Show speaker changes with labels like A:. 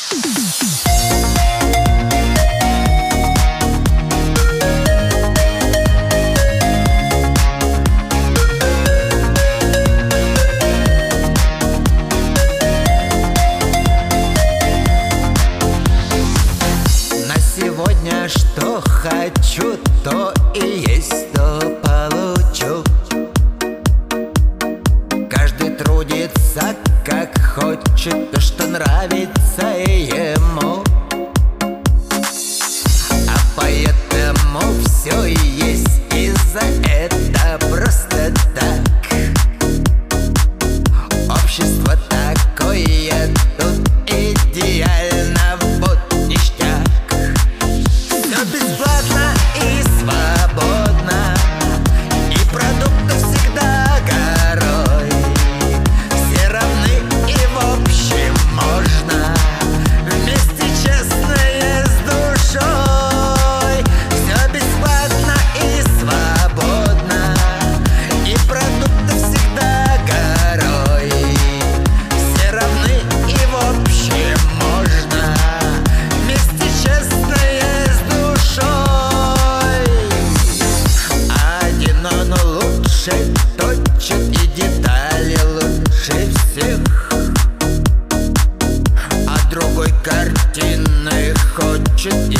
A: Сегодня что хочу, то и есть, то получу. Каждый трудится как хочет, то, что нравится ему. А поэтому все и есть, и за это просто так. Общество такое тут идеально, вот ништяк. Все бесплатно и свободно, и продукты всегда горой. Все равны и в общем можно, вместе честное с душой. Все бесплатно и свободно, и продукты всегда горой. Все равны и в общем можно, вместе честное с душой. Один он лучше точит и детали лучше всех, а другой картины хочет